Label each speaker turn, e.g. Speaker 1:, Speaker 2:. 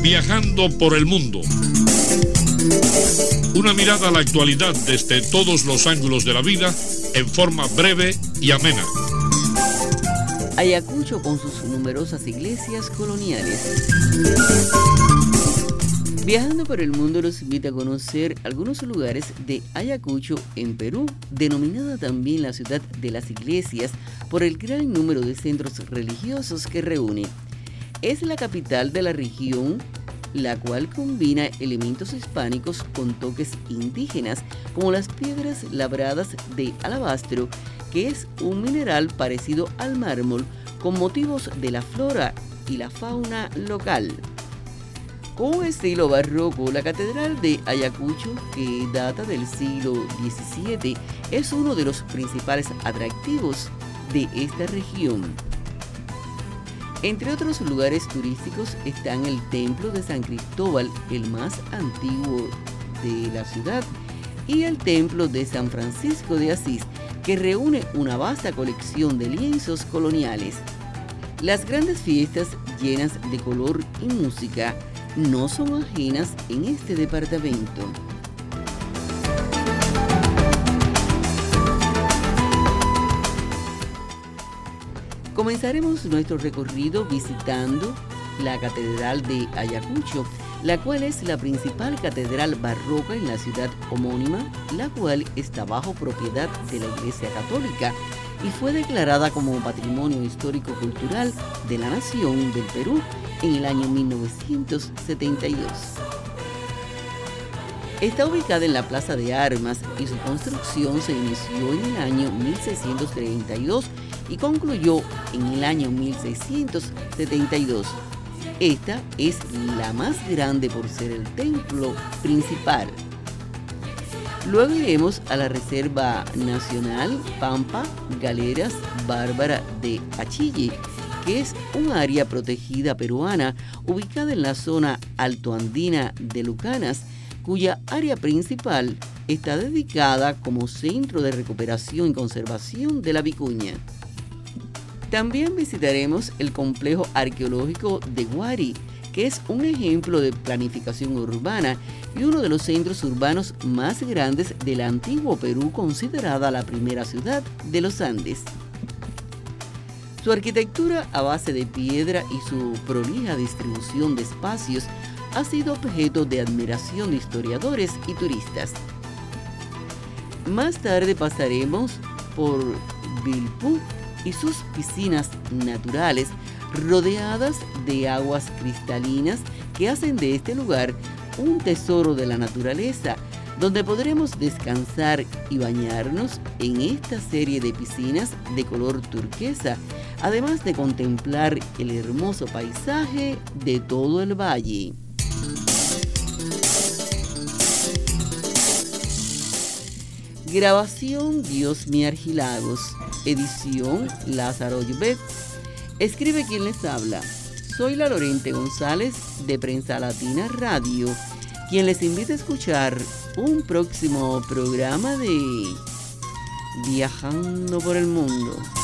Speaker 1: Viajando por el mundo. Una mirada a la actualidad desde todos los ángulos de la vida en forma breve y amena.
Speaker 2: Ayacucho con sus numerosas iglesias coloniales. Viajando por el mundo los invita a conocer algunos lugares de Ayacucho en Perú, denominada también la ciudad de las iglesias por el gran número de centros religiosos que reúne. Es la capital de la región, la cual combina elementos hispánicos con toques indígenas, como las piedras labradas de alabastro, que es un mineral parecido al mármol, con motivos de la flora y la fauna local. Con un estilo barroco, la Catedral de Ayacucho, que data del siglo XVII, es uno de los principales atractivos de esta región. Entre otros lugares turísticos están el Templo de San Cristóbal, el más antiguo de la ciudad, y el Templo de San Francisco de Asís, que reúne una vasta colección de lienzos coloniales. Las grandes fiestas llenas de color y música no son ajenas en este departamento. Comenzaremos nuestro recorrido visitando la Catedral de Ayacucho, la cual es la principal catedral barroca en la ciudad homónima, la cual está bajo propiedad de la Iglesia Católica y fue declarada como Patrimonio Histórico-Cultural de la Nación del Perú en el año 1972. Está ubicada en la Plaza de Armas y su construcción se inició en el año 1632 y concluyó en el año 1672. Esta es la más grande por ser el templo principal. Luego iremos a la Reserva Nacional Pampa Galeras Bárbara de Achille, que es un área protegida peruana ubicada en la zona altoandina de Lucanas, cuya área principal está dedicada como centro de recuperación y conservación de la vicuña. También visitaremos el complejo arqueológico de Huari, que es un ejemplo de planificación urbana y uno de los centros urbanos más grandes del antiguo Perú, considerada la primera ciudad de los Andes. Su arquitectura a base de piedra y su prolija distribución de espacios ha sido objeto de admiración de historiadores y turistas. Más tarde pasaremos por Vilpú y sus piscinas naturales rodeadas de aguas cristalinas que hacen de este lugar un tesoro de la naturaleza, donde podremos descansar y bañarnos en esta serie de piscinas de color turquesa, además de contemplar el hermoso paisaje de todo el valle. Grabación Diosmi Argilagos, edición Lázaro Llobet. Escribe quien les habla. Soy la Lorente González de Prensa Latina Radio, quien les invita a escuchar un próximo programa de Viajando por el Mundo.